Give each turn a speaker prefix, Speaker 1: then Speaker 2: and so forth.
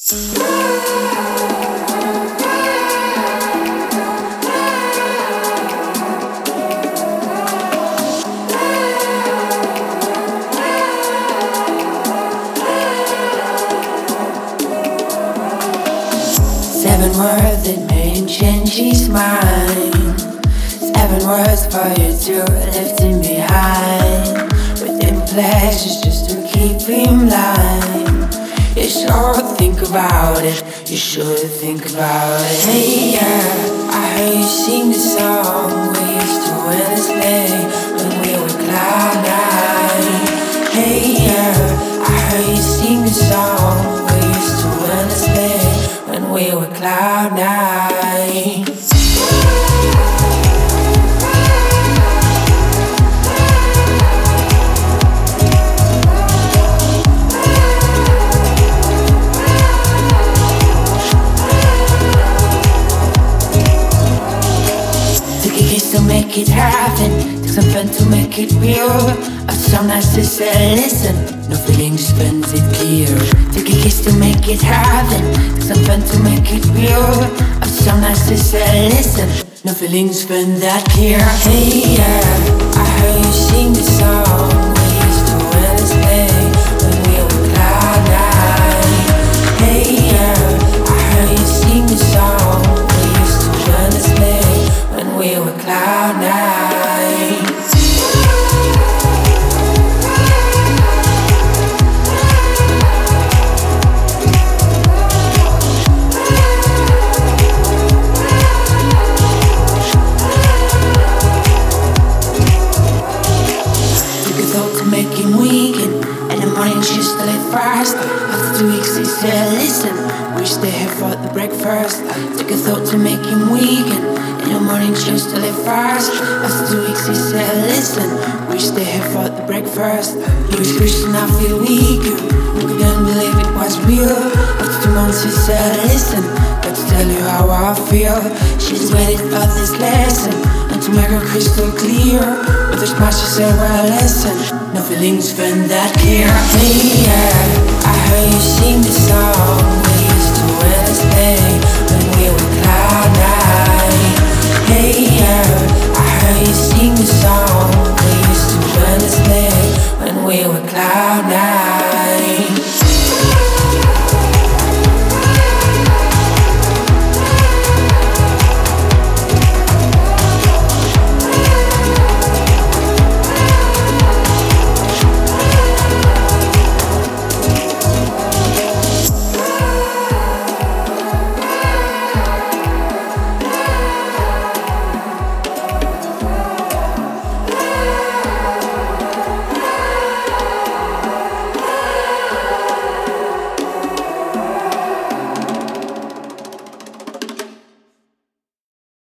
Speaker 1: Seven words that made him change his mind. Seven words for you to left him behind. Within pleasures just to keep him lying. You should think about it. You should think about it. Hey yeah, I heard you sing the song we used to endlessly when we were cloud nine. Hey yeah, I heard you sing the song we used to endlessly when we were cloud nine. To make it happen, take some fun to make it real. Some nights to say listen, no feeling just spends it clear. Take a kiss to make it happen, take some fun to make it real. Some nights to say listen, no feeling spend that clear. Hey yeah, I heard you sing the song we used to endlessly when we were cloud nine. Hey yeah, I heard you sing the song we used to endlessly when we were cloud nine. Took a thought to make him weaken, and the morning she still at first. After 2 weeks he said, listen, wish they had fought the breakfast. Took a thought to make him weaken. In the morning she was still at first. After 2 weeks he said, listen, wish they had fought the breakfast. He was Christian, I feel weaker. We couldn't believe it was real. After 2 months he said, listen, got to tell you how I feel. She's waited for this lesson, and to make her crystal clear. With her smile she said, well listen, no feelings been that clear. Hey yeah, I heard you sing this